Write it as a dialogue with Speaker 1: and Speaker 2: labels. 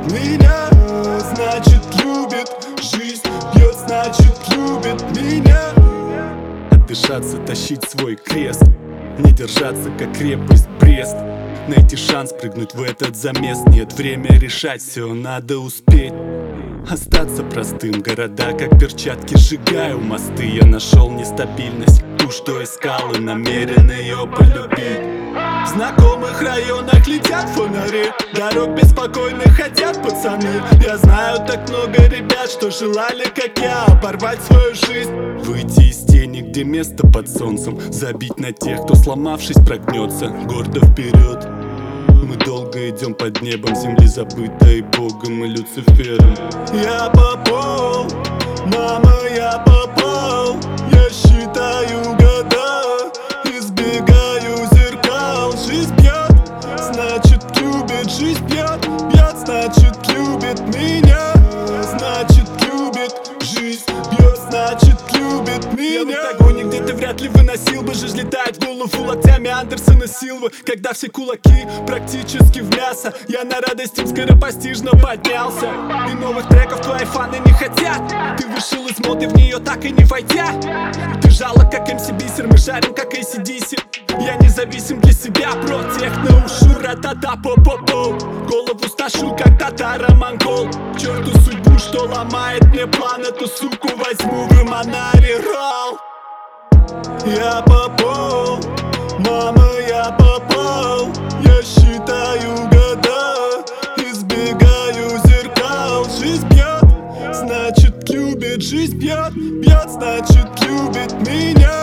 Speaker 1: меня, значит любит. Жизнь бьет, значит любит меня.
Speaker 2: Отдышаться, тащить свой крест, не держаться, как крепость Брест. Найти шанс прыгнуть в этот замес. Нет время решать, все надо успеть. Остаться простым, города как перчатки, сжигаю мосты. Я нашел нестабильность, ту, что искал, и намерен ее полюбить.
Speaker 1: В знакомых районах летят фонари, дорог беспокойных хотят пацаны. Я знаю так много ребят, что желали, как я, оборвать свою жизнь.
Speaker 2: Выйти из тени, где место под солнцем, забить на тех, кто сломавшись прогнется. Гордо вперед. Мы долго идем под небом земли, забытой Богом и Люцифером.
Speaker 1: Я попал, мама, я попал. Я считаю года, избегаю зеркал. Жизнь бьет, значит любит. Жизнь бьет, бьет, значит любит меня. Значит любит. Жизнь бьет, значит любит меня.
Speaker 2: Я в огонь, где ты вряд ли выносил бы. Жизнь летает в голову локтями Андерсона Силвы. Когда все кулаки практически в мясо, я на радость им скоропостижно поднялся. И новых треков твои фаны не хотят. Ты вышел из моды, в нее так и не войдя. Ты жало, как MC Бисер, мы шарим, как AC/DC. Я независим для себя, про техно ушу, ра-та-та-по-по-по. Голову сношу, как татаро-монгол. К черту судьбу, что ломает мне план. Эту суку возьму в Эманаре Ролл.
Speaker 1: Я попал, мама, я попал. Я считаю года, избегаю зеркал. Жизнь бьет, значит любит. Жизнь бьет, бьет, значит любит меня.